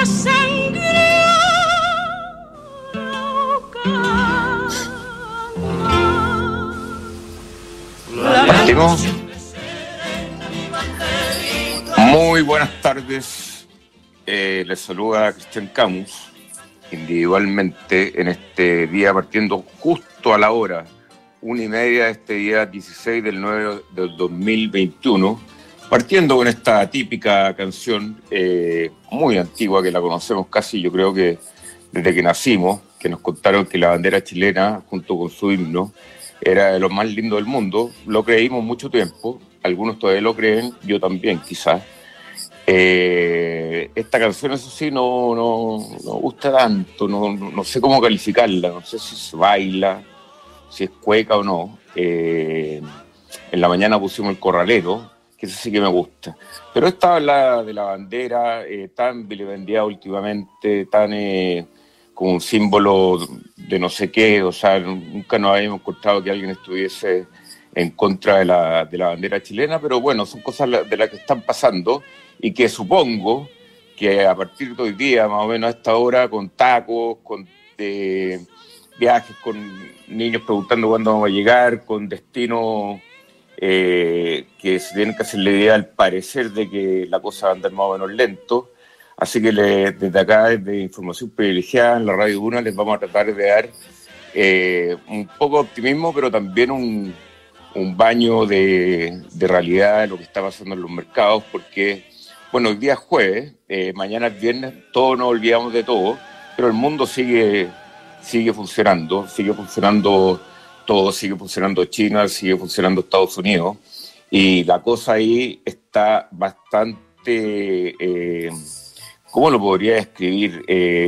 sangre Partimos. Muy buenas tardes. Les saluda Cristian Camus, individualmente en este día, partiendo justo a la hora 1:30 de este día 16 del 9 del 2021, partiendo con esta típica canción muy antigua que la conocemos casi, yo creo que desde que nacimos, que nos contaron que la bandera chilena, junto con su himno, era de lo más lindo del mundo. Lo creímos mucho tiempo, algunos todavía lo creen, yo también quizás. Esta canción, eso sí, no gusta tanto, no sé cómo calificarla, no sé si se baila, si es cueca o no. En la mañana pusimos El Corralero, que eso sí que me gusta. Pero esta habla de la bandera, tan vilipendiada últimamente, tan como un símbolo de no sé qué, o sea, nunca nos habíamos encontrado que alguien estuviese en contra de la bandera chilena, pero bueno, son cosas de las que están pasando y que supongo que a partir de hoy día, más o menos a esta hora, con tacos, con viajes, con niños preguntando cuándo vamos a llegar, con destinos que se tienen que hacer la idea al parecer de que la cosa va a andar más o menos lento. Así que desde acá, desde Información Privilegiada en la Radio Una, les vamos a tratar de dar un poco de optimismo, pero también un baño de realidad de lo que está pasando en los mercados, porque, bueno, hoy día es jueves, mañana es viernes, todos nos olvidamos de todo, pero el mundo sigue funcionando todo, sigue funcionando China, sigue funcionando Estados Unidos, y la cosa ahí está bastante... ¿cómo lo podría describir?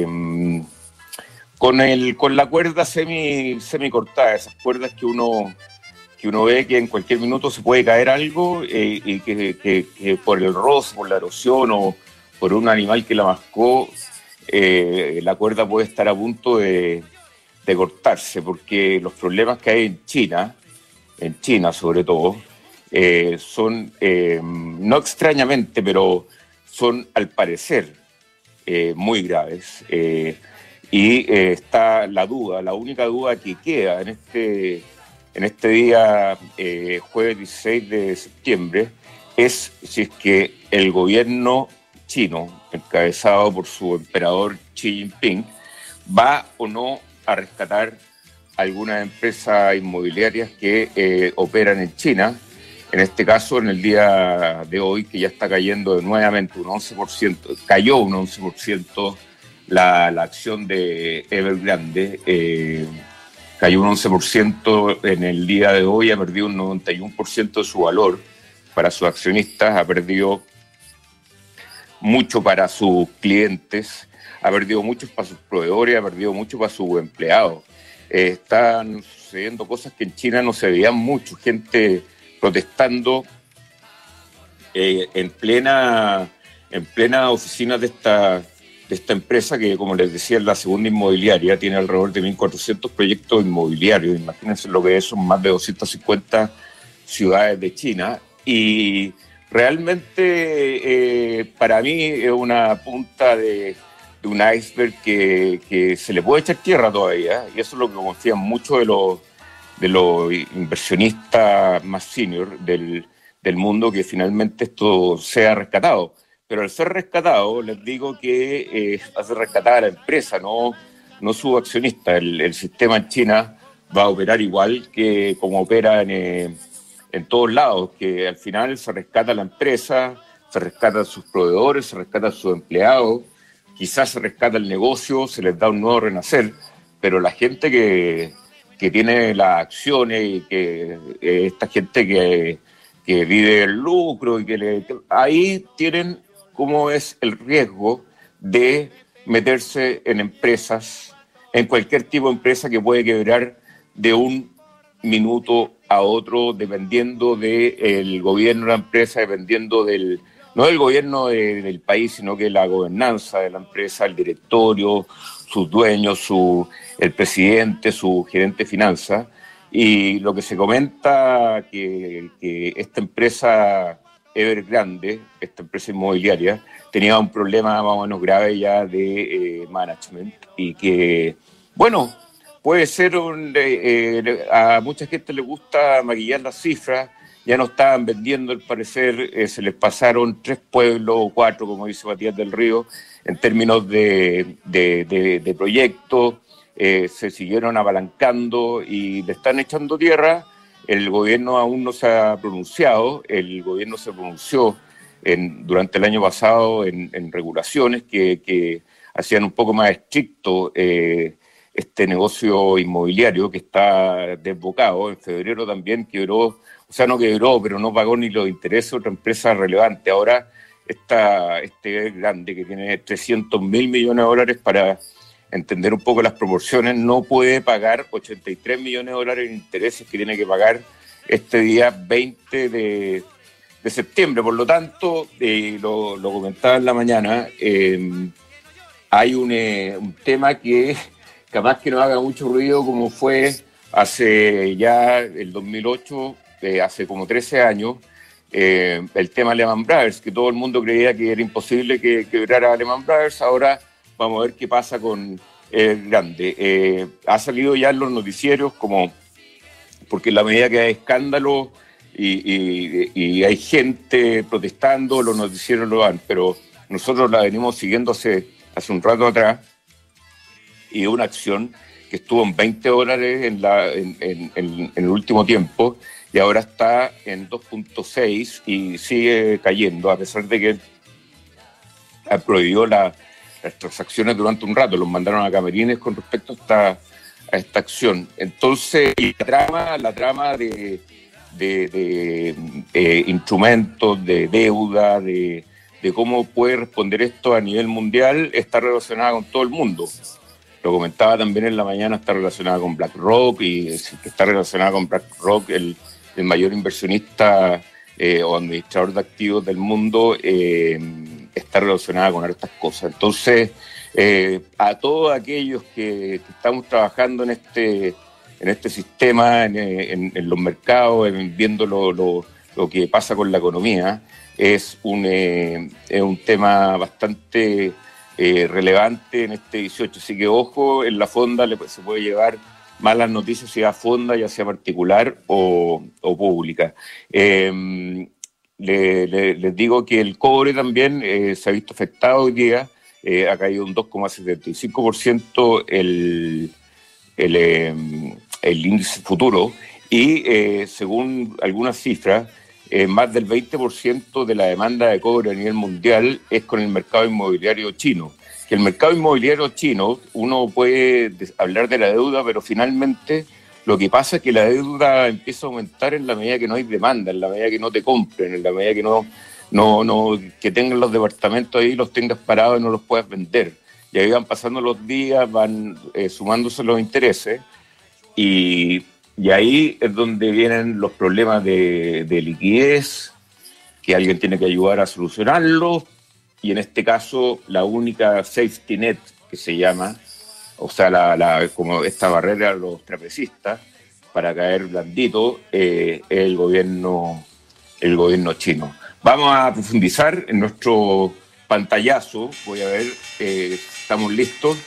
Con la cuerda semi cortada, esas cuerdas que uno ve que en cualquier minuto se puede caer algo y que por el roce, por la erosión o por un animal que la mascó, la cuerda puede estar a punto de cortarse, porque los problemas que hay en China sobre todo, son, no extrañamente, pero son al parecer muy graves, y está la única duda que queda en este día, jueves 16 de septiembre, es si es que el gobierno chino, encabezado por su emperador Xi Jinping, va o no a rescatar algunas empresas inmobiliarias que operan en China. En este caso, en el día de hoy, que ya está cayendo nuevamente un 11%, cayó un 11% la acción de Evergrande, cayó un 11% en el día de hoy, ha perdido un 91% de su valor para sus accionistas, ha perdido mucho para sus clientes, ha perdido mucho para sus proveedores, ha perdido mucho para sus empleados. Están sucediendo cosas que en China no se veían mucho, gente protestando en plena oficina de esta empresa que, como les decía, es la segunda inmobiliaria, tiene alrededor de 1.400 proyectos inmobiliarios. Imagínense lo que es, son más de 250 ciudades de China, y realmente para mí es una punta de un iceberg que se le puede echar tierra todavía, y eso es lo que confían mucho de los inversionistas más senior del mundo, que finalmente esto sea rescatado. Pero al ser rescatado, les digo que va a ser rescatada la empresa, no su accionista. El sistema en China va a operar igual que como opera en todos lados, que al final se rescata la empresa, se rescatan sus proveedores, se rescatan sus empleados, quizás se rescata el negocio, se les da un nuevo renacer, pero la gente que tiene las acciones y que esta gente que vive el lucro y ahí tienen cómo es el riesgo de meterse en empresas, en cualquier tipo de empresa que puede quebrar de un minuto a otro, dependiendo del gobierno de la empresa, dependiendo no del gobierno del país, sino que la gobernanza de la empresa, el directorio, sus dueños, el presidente, su gerente de finanzas. Y lo que se comenta que esta empresa Evergrande, esta empresa inmobiliaria, tenía un problema más o menos grave ya de management y que, bueno, puede ser a mucha gente le gusta maquillar las cifras, ya no estaban vendiendo al parecer, se les pasaron 3 pueblos o 4, como dice Matías del Río, en términos de proyectos, se siguieron apalancando y le están echando tierra. El gobierno aún no se ha pronunciado, el gobierno se pronunció durante el año pasado en regulaciones que hacían un poco más estricto este negocio inmobiliario que está desbocado. En febrero también quebró, o sea, no quebró, pero no pagó ni los intereses de otra empresa relevante. Ahora este grande que tiene 300.000 millones de dólares, para entender un poco las proporciones, no puede pagar 83 millones de dólares en intereses que tiene que pagar este día 20 de septiembre. Por lo tanto, lo comentaba en la mañana, hay un tema que capaz que no haga mucho ruido, como fue hace ya el 2008, hace como 13 años, el tema Lehman Brothers, que todo el mundo creía que era imposible que quebrara Lehman Brothers. Ahora vamos a ver qué pasa con el grande. Ha salido ya en los noticieros, porque en la medida que hay escándalo y hay gente protestando, los noticieros lo dan, pero nosotros la venimos siguiendo hace un rato atrás, y una acción que estuvo en $20 en el último tiempo, y ahora está en 2.6 y sigue cayendo, a pesar de que prohibió las transacciones durante un rato, los mandaron a camerines con respecto a esta acción. Entonces, la trama de instrumentos, de deuda, de cómo puede responder esto a nivel mundial, está relacionada con todo el mundo. Lo comentaba también en la mañana, está relacionada con BlackRock, y está relacionada con BlackRock, el mayor inversionista o administrador de activos del mundo, está relacionada con estas cosas. Entonces, a todos aquellos que estamos trabajando en este sistema, en los mercados, viendo lo que pasa con la economía, es un tema bastante relevante en este 18. Así que ojo, en la fonda se puede llevar malas noticias, sea fonda, ya sea particular o pública. Les digo que el cobre también se ha visto afectado hoy día, ha caído un 2,75% el índice futuro, y según algunas cifras, más del 20% de la demanda de cobre a nivel mundial es con el mercado inmobiliario chino. Que el mercado inmobiliario chino, uno puede hablar de la deuda, pero finalmente lo que pasa es que la deuda empieza a aumentar en la medida que no hay demanda, en la medida que no te compren, en la medida que que tengan los departamentos ahí, los tengas parados y no los puedas vender. Y ahí van pasando los días, van sumándose los intereses, y ahí es donde vienen los problemas de liquidez, que alguien tiene que ayudar a solucionarlos, y en este caso la única safety net que se llama, o sea, como esta barrera a los trapecistas para caer blandito, el gobierno chino. Vamos a profundizar en nuestro pantallazo. Voy a ver, estamos listos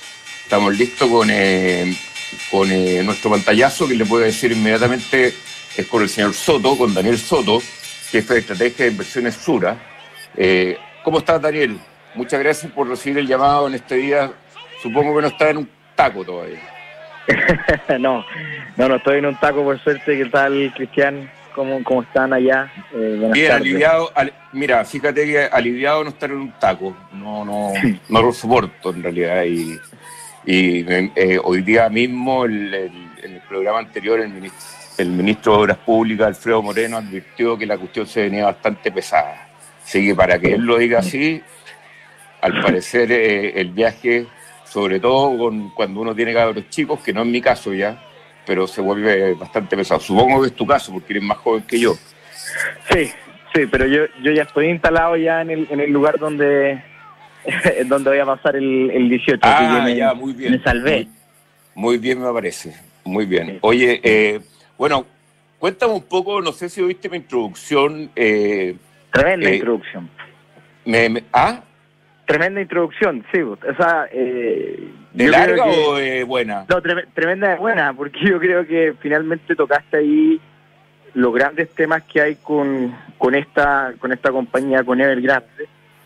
con nuestro pantallazo, que le puedo decir inmediatamente es con el señor Soto, con Daniel Soto, jefe de estrategia de inversiones Sura. ¿Cómo estás, Daniel? Muchas gracias por recibir el llamado en este día. Supongo que no estás en un taco todavía. No estoy en un taco, por suerte. ¿Qué tal, Cristian? ¿Cómo están allá? Bien, tardes. Aliviado. Mira, fíjate que aliviado no estar en un taco. No lo soporto, en realidad. Y hoy día mismo, en el programa anterior, el ministro de Obras Públicas, Alfredo Moreno, advirtió que la cuestión se venía bastante pesada. Así que para que él lo diga así, al parecer el viaje, sobre todo cuando uno tiene cabros chicos, que no es mi caso ya, pero se vuelve bastante pesado. Supongo que es tu caso, porque eres más joven que yo. Sí, pero yo ya estoy instalado ya en el lugar donde voy a pasar el 18. Ya, muy bien. Me salvé. Muy bien, me parece. Muy bien. Sí. Oye, bueno, cuéntame un poco, no sé si oíste mi introducción. Tremenda introducción. ¿Ah? Tremenda introducción, sí. O sea, ¿De larga o de buena? No, tremenda de buena, porque yo creo que finalmente tocaste ahí los grandes temas que hay con esta compañía, con Evergrande.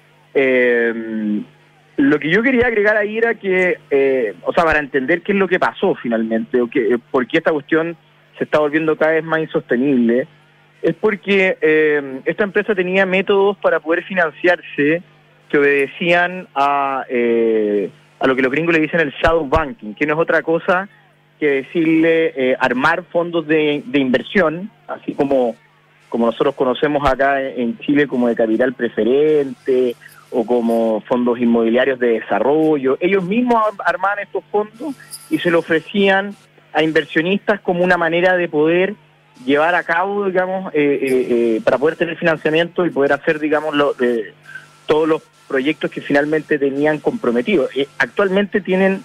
Lo que yo quería agregar ahí era que, o sea, para entender qué es lo que pasó finalmente, o por qué esta cuestión se está volviendo cada vez más insostenible, es porque esta empresa tenía métodos para poder financiarse que obedecían a lo que los gringos le dicen el shadow banking, que no es otra cosa que decirle armar fondos de inversión, así como nosotros conocemos acá en Chile como de capital preferente o como fondos inmobiliarios de desarrollo. Ellos mismos armaban estos fondos y se lo ofrecían a inversionistas como una manera de poder llevar a cabo, digamos, para poder tener financiamiento y poder hacer, digamos, todos los proyectos que finalmente tenían comprometidos. Actualmente tienen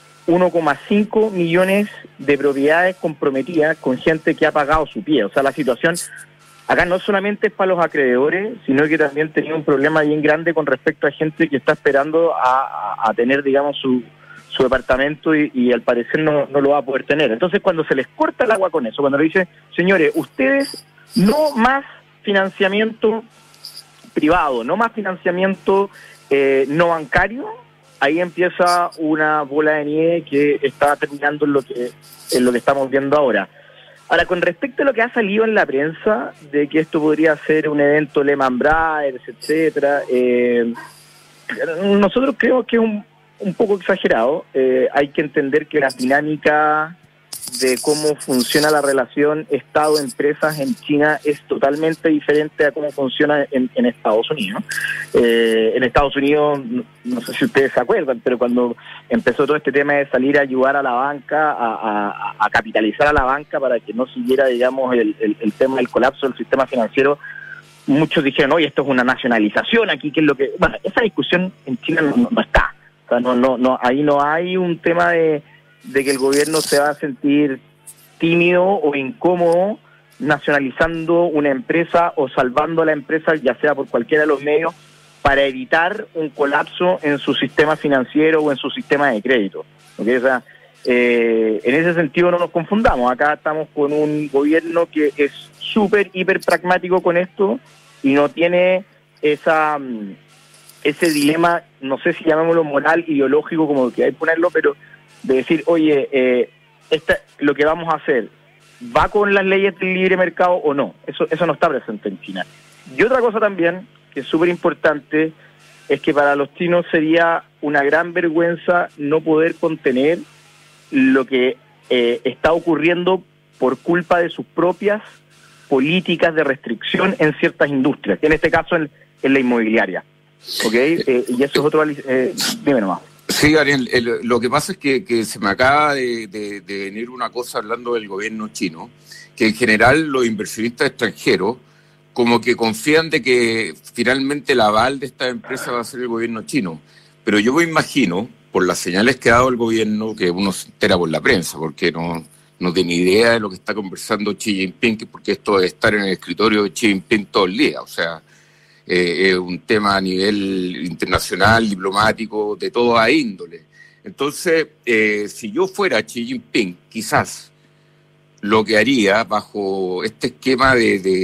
1,5 millones de propiedades comprometidas con gente que ha pagado su pie. O sea, la situación acá no solamente es para los acreedores, sino que también tenía un problema bien grande con respecto a gente que está esperando a tener, digamos, su departamento y al parecer no lo va a poder tener. Entonces, cuando se les corta el agua con eso, cuando le dicen, señores, ustedes no más financiamiento privado, no más financiamiento no bancario, ahí empieza una bola de nieve que está terminando en lo que estamos viendo ahora. Ahora, con respecto a lo que ha salido en la prensa, de que esto podría ser un evento Lehman Brothers, etcétera, nosotros creemos que es un poco exagerado. Hay que entender que la dinámica de cómo funciona la relación Estado-empresas en China es totalmente diferente a cómo funciona en Estados Unidos. En Estados Unidos, no sé si ustedes se acuerdan, pero cuando empezó todo este tema de salir a ayudar a la banca, a capitalizar a la banca para que no siguiera, digamos, el tema del colapso del sistema financiero, muchos dijeron, oye, esto es una nacionalización aquí, ¿qué es lo que...? Bueno, esa discusión en China no está. O sea, no, ahí no hay un tema de que el gobierno se va a sentir tímido o incómodo nacionalizando una empresa o salvando a la empresa, ya sea por cualquiera de los medios, para evitar un colapso en su sistema financiero o en su sistema de crédito. ¿Okay? O sea, en ese sentido no nos confundamos. Acá estamos con un gobierno que es súper, hiper pragmático con esto y no tiene ese dilema, no sé si llamémoslo moral, ideológico, como que hay que ponerlo, pero de decir, oye, lo que vamos a hacer, ¿va con las leyes del libre mercado o no? Eso no está presente en China. Y otra cosa también, que es súper importante, es que para los chinos sería una gran vergüenza no poder contener lo que está ocurriendo por culpa de sus propias políticas de restricción en ciertas industrias, que en este caso en la inmobiliaria. ¿Ok? Y eso es otro... dime nomás. Sí, Ariel, lo que pasa es que se me acaba de venir una cosa hablando del gobierno chino, que en general los inversionistas extranjeros como que confían de que finalmente el aval de esta empresa va a ser el gobierno chino. Pero yo me imagino, por las señales que ha dado el gobierno, que uno se entera por la prensa, porque no tiene idea de lo que está conversando Xi Jinping, porque esto de estar en el escritorio de Xi Jinping todo el día, o sea... es un tema a nivel internacional, diplomático, de toda índole. Entonces, si yo fuera Xi Jinping, quizás lo que haría bajo este esquema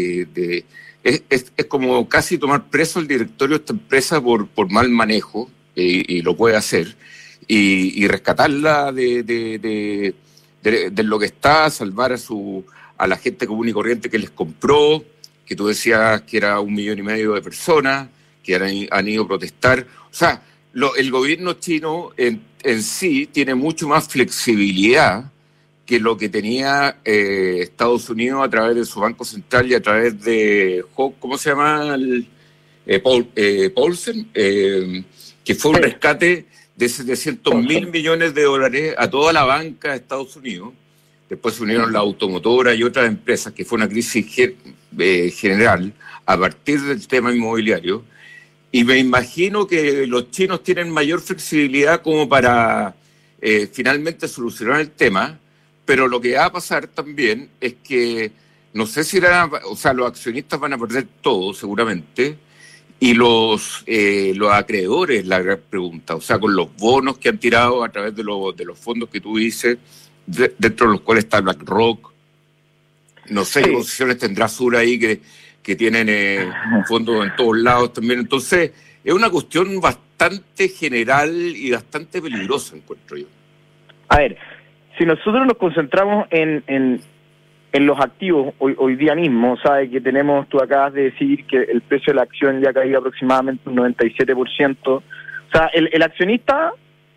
es como casi tomar preso el directorio de esta empresa por mal manejo, y lo puede hacer, y rescatarla de lo que está, salvar a la gente común y corriente que les compró, que tú decías que era 1,5 millones de personas que han ido a protestar. O sea, el gobierno chino en sí tiene mucho más flexibilidad que lo que tenía Estados Unidos a través de su Banco Central y a través de, ¿cómo se llama? Paulsen, que fue un rescate de 700.000 millones de dólares a toda la banca de Estados Unidos. Después se unieron la automotora y otras empresas, que fue una crisis general a partir del tema inmobiliario. Y me imagino que los chinos tienen mayor flexibilidad como para finalmente solucionar el tema, pero lo que va a pasar también es que no sé si los accionistas van a perder todo, seguramente, y los acreedores, la gran pregunta, o sea, con los bonos que han tirado a través de los fondos que tú dices, dentro de los cuales está BlackRock, no sé qué posiciones tendrá Sur ahí que tienen fondos en todos lados también. Entonces, es una cuestión bastante general y bastante peligrosa, encuentro yo. A ver, si nosotros nos concentramos en los activos hoy día mismo, sabes que tú acabas de decir que el precio de la acción ya ha caído aproximadamente un 97%. O sea, el accionista,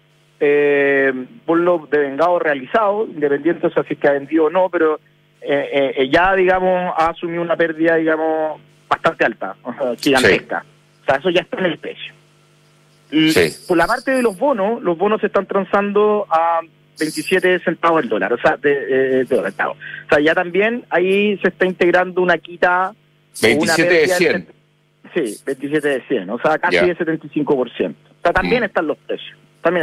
por lo devengado realizado, independiente, o sea, si es que ha vendido o no, pero ya, digamos, ha asumido una pérdida, digamos, bastante alta, o sea, gigantesca. Sí. O sea, eso ya está en el precio. Sí. Por la parte de los bonos se están transando a 27 centavos el dólar, o sea, de centavos. O sea, ya también ahí se está integrando una quita. 27 de 100. Sí, 27 de 100, o sea, casi de 75%. O sea, también están los precios.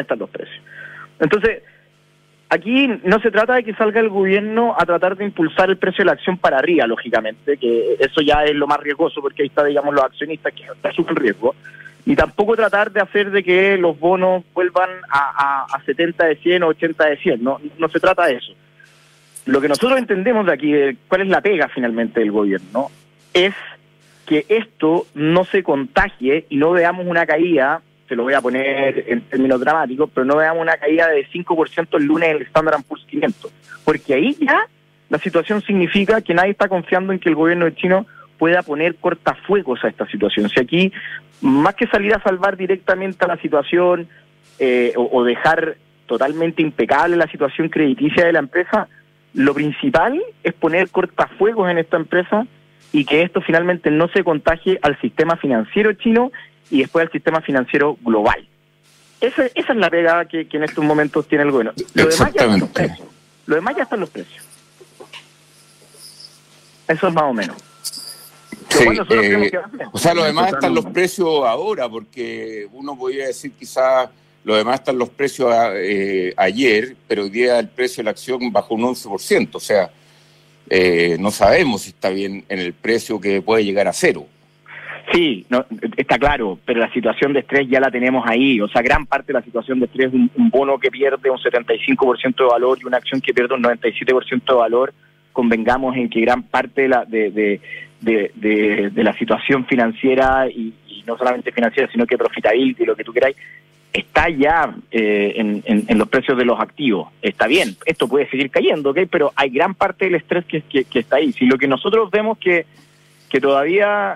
Entonces, aquí no se trata de que salga el gobierno a tratar de impulsar el precio de la acción para arriba, lógicamente, que eso ya es lo más riesgoso, porque ahí está, digamos, los accionistas que está súper riesgo. Ni tampoco tratar de hacer de que los bonos vuelvan a 70 de 100 o 80 de 100. No se trata de eso. Lo que nosotros entendemos de aquí, cuál es la pega finalmente del gobierno, es que esto no se contagie y no veamos una caída, se lo voy a poner en términos dramáticos, pero no veamos una caída de 5% el lunes en el Standard & Poor's 500. Porque ahí ya la situación significa que nadie está confiando en que el gobierno de China pueda poner cortafuegos a esta situación. Si aquí, más que salir a salvar directamente a la situación o dejar totalmente impecable la situación crediticia de la empresa, lo principal es poner cortafuegos en esta empresa y que esto finalmente no se contagie al sistema financiero chino y después al sistema financiero global. Esa es la pega que en estos momentos tiene el gobierno. Lo demás ya están los precios. Eso es más o menos. Sí, o sea, lo demás están los precios ahora, porque uno podría decir quizás lo demás están los precios ayer, pero hoy día el precio de la acción bajó un 11%, o sea, no sabemos si está bien en el precio que puede llegar a cero. Sí, no, está claro, pero la situación de estrés ya la tenemos ahí, o sea, gran parte de la situación de estrés es un bono que pierde un 75% de valor y una acción que pierde un 97% de valor. Convengamos en que gran parte de la situación financiera y no solamente financiera, sino que profitability, lo que tú queráis, está ya en los precios de los activos. Está bien, esto puede seguir cayendo, ¿ok? Pero hay gran parte del estrés que está ahí. Si lo que nosotros vemos que todavía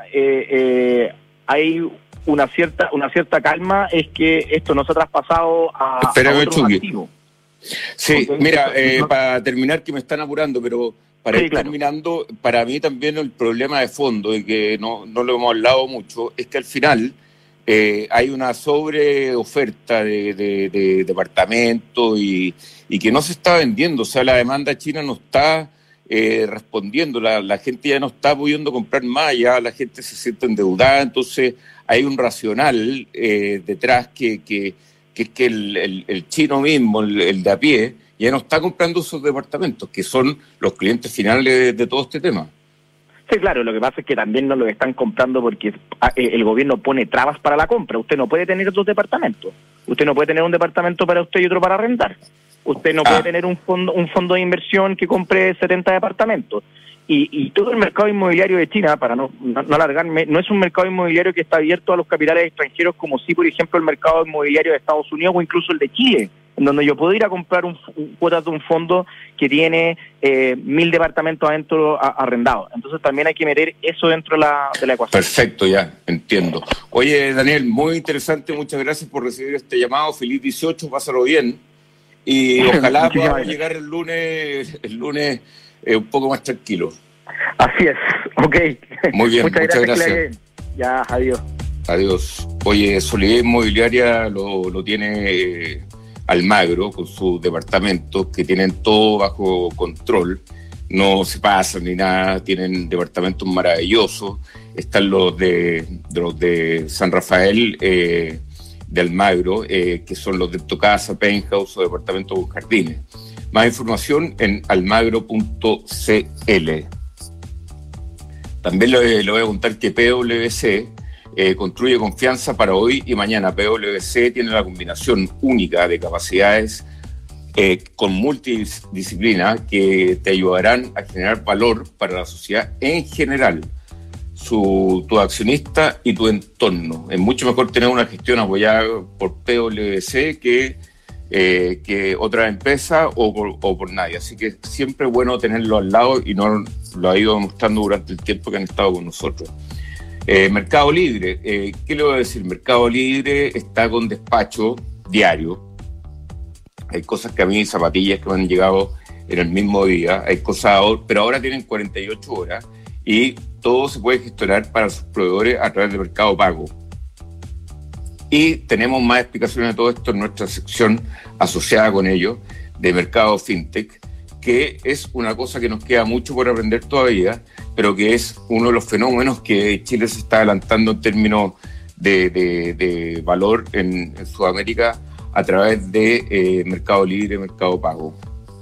hay una cierta calma, es que esto no se ha traspasado a otros activos. Sí, okay, mira, para terminar, que me están apurando, pero para ir terminando, para mí también el problema de fondo, y que no lo hemos hablado mucho, es que al final hay una sobreoferta de departamentos y que no se está vendiendo. O sea, la demanda china no está respondiendo, la gente ya no está pudiendo comprar más, ya la gente se siente endeudada, entonces hay un racional detrás que es que el chino mismo, el de a pie, ya no está comprando esos departamentos, que son los clientes finales de todo este tema. Sí, claro, lo que pasa es que también no lo están comprando porque el gobierno pone trabas para la compra. Usted no puede tener dos departamentos. Usted no puede tener un departamento para usted y otro para arrendar. Usted no puede tener un fondo de inversión que compre 70 departamentos. Y todo el mercado inmobiliario de China, para no alargarme, no es un mercado inmobiliario que está abierto a los capitales extranjeros como si, por ejemplo, el mercado inmobiliario de Estados Unidos o incluso el de Chile, en donde yo puedo ir a comprar cuotas de un fondo que tiene 1.000 departamentos adentro arrendados. Entonces también hay que meter eso dentro de la ecuación. Perfecto, ya, entiendo. Oye, Daniel, muy interesante, muchas gracias por recibir este llamado. Feliz 18, pásalo bien. Y ojalá podamos llegar el lunes un poco más tranquilo. Así es, ok. Muy bien, muchas gracias. Ya, adiós. Adiós. Oye, Solidez Inmobiliaria lo tiene Almagro con sus departamentos que tienen todo bajo control, no se pasan ni nada, tienen departamentos maravillosos. Están los de San Rafael de Almagro, que son los de Tocasa, Penthouse o departamentos con jardines. Más información en almagro.cl. También le voy a contar que PwC construye confianza para hoy y mañana. PwC tiene la combinación única de capacidades con multidisciplina que te ayudarán a generar valor para la sociedad en general, tu accionista y tu entorno. Es mucho mejor tener una gestión apoyada por PwC que otra empresa o por nadie. Así que siempre es bueno tenerlo al lado y no lo ha ido demostrando durante el tiempo que han estado con nosotros. Mercado Libre, ¿qué le voy a decir? Mercado Libre está con despacho diario. Hay cosas que a mí, zapatillas que me han llegado en el mismo día, hay cosas, pero ahora tienen 48 horas y todo se puede gestionar para sus proveedores a través de Mercado Pago. Y tenemos más explicaciones de todo esto en nuestra sección asociada con ello, de Mercado FinTech, que es una cosa que nos queda mucho por aprender todavía, pero que es uno de los fenómenos que Chile se está adelantando en términos de valor en Sudamérica a través de Mercado Libre, Mercado Pago.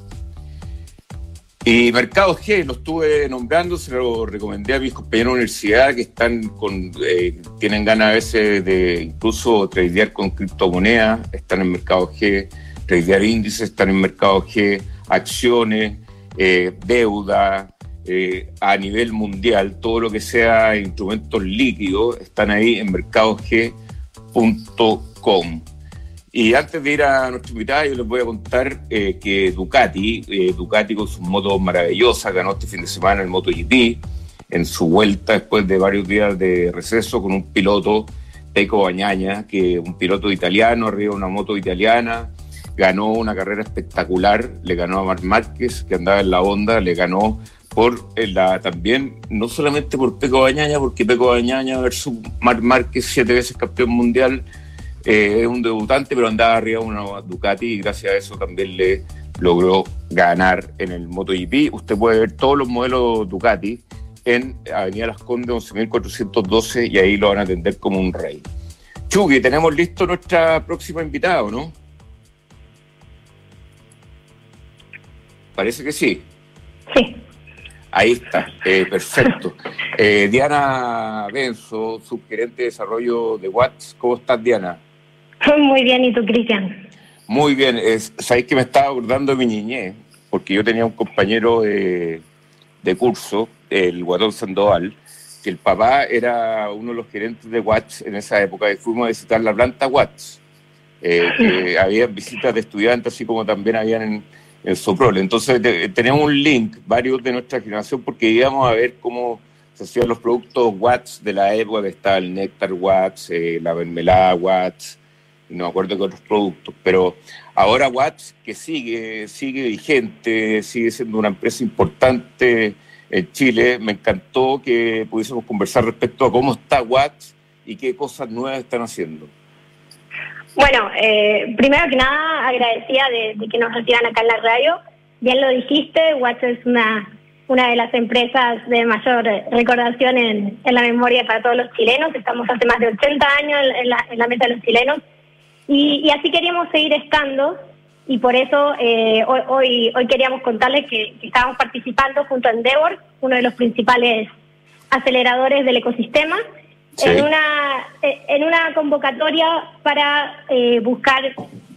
Y Mercado G, lo estuve nombrando, se lo recomendé a mis compañeros de universidad que están tienen ganas a veces de incluso tradear con criptomonedas, están en Mercado G, tradear índices, están en Mercado G, acciones, deuda, a nivel mundial, todo lo que sea instrumentos líquidos, están ahí en mercadog.com. Y antes de ir a nuestra invitada, yo les voy a contar que Ducati con sus motos maravillosas, ganó este fin de semana el MotoGP en su vuelta después de varios días de receso con un piloto, Pecco Bagnaia, que un piloto italiano arriba de una moto italiana, ganó una carrera espectacular, le ganó a Marc Márquez, que andaba en la Honda, le ganó también, no solamente por Pecco Bagnaia, porque Pecco Bagnaia versus Marc Márquez, 7 veces campeón mundial, es un debutante, pero andaba arriba de una Ducati y gracias a eso también le logró ganar en el MotoGP. Usted puede ver todos los modelos Ducati en Avenida Las Condes 11.412 y ahí lo van a atender como un rey. Chucky, tenemos listo nuestra próxima invitada, ¿no? Parece que sí. Sí. Ahí está, perfecto. Diana Benzo, subgerente de desarrollo de Watts. ¿Cómo estás, Diana? Muy bien, ¿y tú, Cristian? Muy bien. Sabéis que me estaba acordando de mi niñez, porque yo tenía un compañero de curso, el Guatón Sandoval, que el papá era uno de los gerentes de Watts en esa época, y fuimos a visitar la planta Watts. Que había visitas de estudiantes, así como también habían en Soprole. Entonces tenemos un link, varios de nuestra generación, porque íbamos a ver cómo se hacían los productos Watts de la época, que estaba el Néctar Watts, la mermelada Watts, no me acuerdo qué otros productos, pero ahora Watts, que sigue vigente, sigue siendo una empresa importante en Chile. Me encantó que pudiésemos conversar respecto a cómo está Watts y qué cosas nuevas están haciendo. Bueno, primero que nada, agradecida de que nos reciban acá en la radio. Bien lo dijiste, Watts es una de las empresas de mayor recordación en la memoria para todos los chilenos. Estamos hace más de 80 años en la mesa de los chilenos y así queríamos seguir estando, y por eso hoy queríamos contarles que estábamos participando junto a Endeavor, uno de los principales aceleradores del ecosistema. Sí. En una convocatoria para buscar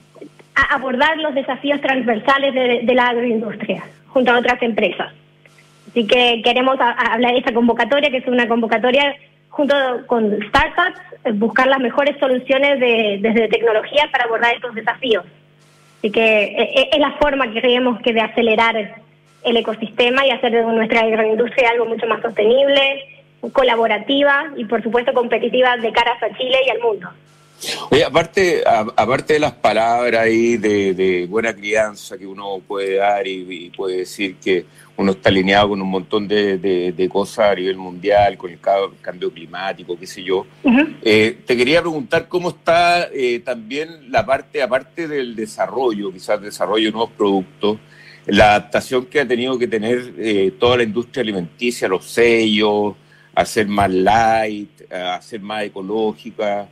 abordar los desafíos transversales de la agroindustria junto a otras empresas. Así que queremos hablar de esta convocatoria, que es una convocatoria junto con startups, buscar las mejores soluciones desde tecnología para abordar estos desafíos. Así que es la forma que creemos que de acelerar el ecosistema y hacer de nuestra agroindustria algo mucho más sostenible, colaborativa y por supuesto competitiva de cara a Chile y al mundo. Oye, aparte de las palabras ahí de buena crianza que uno puede dar y puede decir que uno está alineado con un montón de cosas a nivel mundial, con el cambio climático, qué sé yo, te quería preguntar cómo está también la parte, aparte del desarrollo, quizás desarrollo de nuevos productos, la adaptación que ha tenido que tener toda la industria alimenticia, los sellos, hacer más light, hacer más ecológica.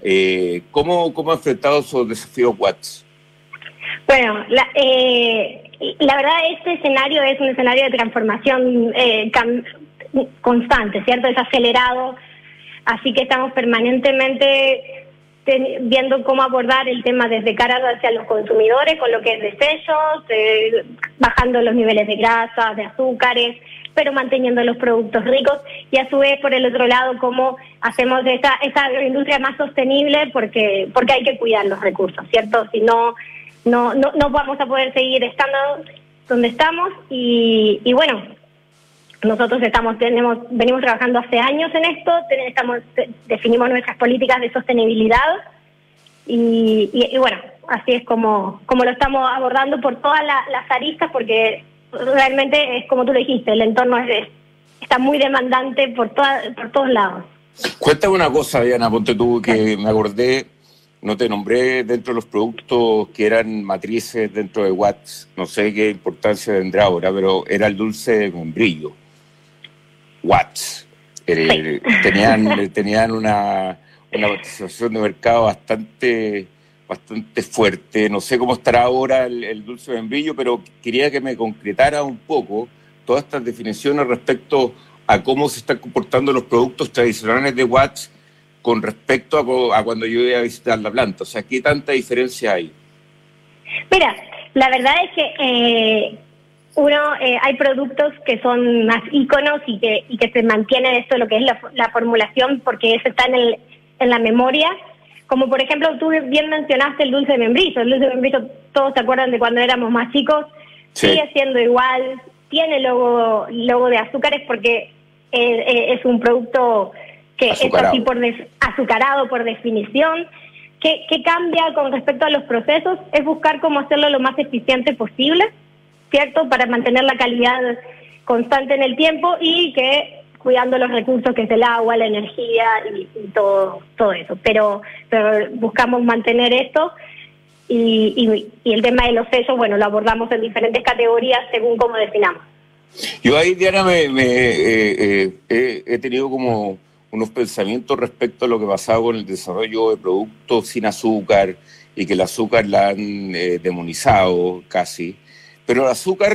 ¿Cómo ha enfrentado esos desafíos Watts? Bueno, la verdad este escenario es un escenario de transformación constante, ¿cierto? Es acelerado, así que estamos permanentemente viendo cómo abordar el tema desde cara hacia los consumidores, con lo que es desechos, bajando los niveles de grasa, de azúcares, pero manteniendo los productos ricos, y a su vez, por el otro lado, cómo hacemos esa industria más sostenible, porque hay que cuidar los recursos, ¿cierto? Si no vamos a poder seguir estando donde estamos, y bueno, nosotros venimos trabajando hace años en esto, definimos nuestras políticas de sostenibilidad, y bueno, así es como lo estamos abordando por todas las aristas, porque realmente es como tú lo dijiste, el entorno está muy demandante por todos lados. Cuéntame una cosa, Diana, ponte tú, que me acordé, no te nombré dentro de los productos que eran matrices dentro de Watts, no sé qué importancia tendrá ahora, pero era el dulce de membrillo. Watts. Sí. Tenían una participación de mercado bastante fuerte. No sé cómo estará ahora el dulce de membrillo, pero quería que me concretara un poco todas estas definiciones respecto a cómo se están comportando los productos tradicionales de Watts con respecto a cuando yo iba a visitar la planta. O sea, ¿qué tanta diferencia hay? Mira, la verdad es que hay productos que son más íconos y que se mantiene esto, lo que es la formulación, porque eso está en la memoria. Como por ejemplo, tú bien mencionaste el dulce de membrillo. El dulce de membrillo, todos se acuerdan de cuando éramos más chicos. Sí. Sigue siendo igual, tiene logo de azúcares, porque es un producto que azucarado. Es así azucarado por definición. ¿Qué cambia con respecto a los procesos? Es buscar cómo hacerlo lo más eficiente posible, ¿cierto? Para mantener la calidad constante en el tiempo, y que cuidando los recursos, que es el agua, la energía y todo eso. Pero buscamos mantener esto, y el tema de los sellos, bueno, lo abordamos en diferentes categorías según cómo definamos. Yo ahí, Diana, he tenido como unos pensamientos respecto a lo que pasaba con el desarrollo de productos sin azúcar, y que el azúcar la han demonizado casi. Pero el azúcar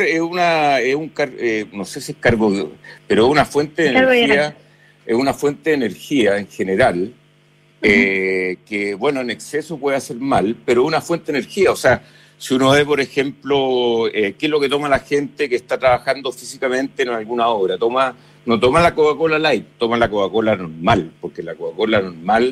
no sé si es pero es una fuente de energía, es una fuente de energía en general, que bueno, en exceso puede hacer mal, pero es una fuente de energía. O sea, si uno ve, por ejemplo, qué es lo que toma la gente que está trabajando físicamente en alguna obra, no toma la Coca-Cola Light, toma la Coca-Cola normal, porque la Coca-Cola normal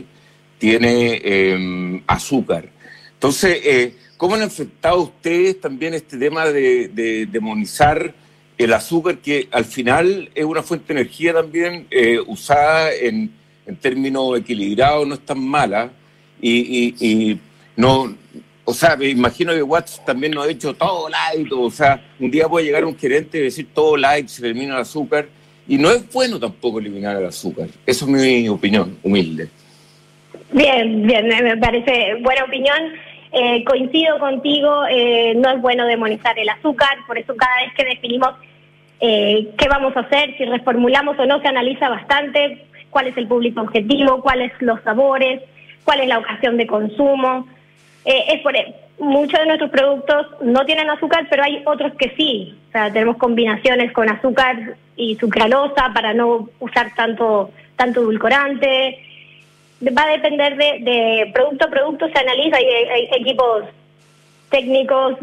tiene azúcar. Entonces, ¿cómo han enfrentado ustedes también este tema de demonizar el azúcar, que al final es una fuente de energía también, usada en términos equilibrados, no es tan mala, y no, o sea, me imagino que Watts también nos ha hecho todo light, o sea, un día puede llegar un gerente y decir todo light, se elimina el azúcar, y no es bueno tampoco eliminar el azúcar. Eso es mi opinión, humilde. Bien, me parece buena opinión. Coincido contigo, no es bueno demonizar el azúcar, por eso cada vez que definimos qué vamos a hacer, si reformulamos o no, se analiza bastante cuál es el público objetivo, cuáles los sabores, cuál es la ocasión de consumo. Muchos de nuestros productos no tienen azúcar, pero hay otros que sí. O sea, tenemos combinaciones con azúcar y sucralosa para no usar tanto edulcorante. Va a depender de producto a producto, se analiza, y hay equipos técnicos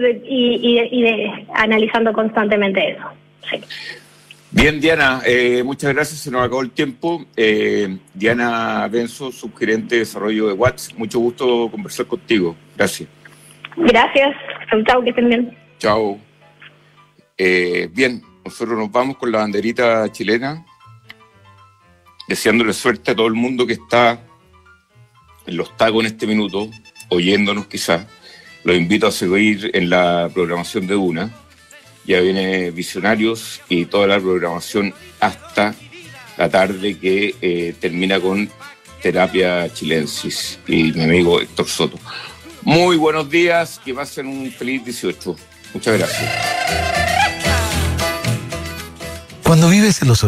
analizando constantemente eso. Sí. Bien, Diana, muchas gracias, se nos acabó el tiempo. Diana Benzo, subgerente de desarrollo de Watts, mucho gusto conversar contigo. Gracias. Gracias, chao, que estén bien. Chao. Bien, nosotros nos vamos con la banderita chilena, deseándole suerte a todo el mundo que está en los tacos en este minuto, oyéndonos quizás. Los invito a seguir en la programación de Duna. Ya viene Visionarios y toda la programación hasta la tarde, que termina con Terapia Chilensis y mi amigo Héctor Soto. Muy buenos días, que pasen un feliz 18. Muchas gracias. Cuando vives en los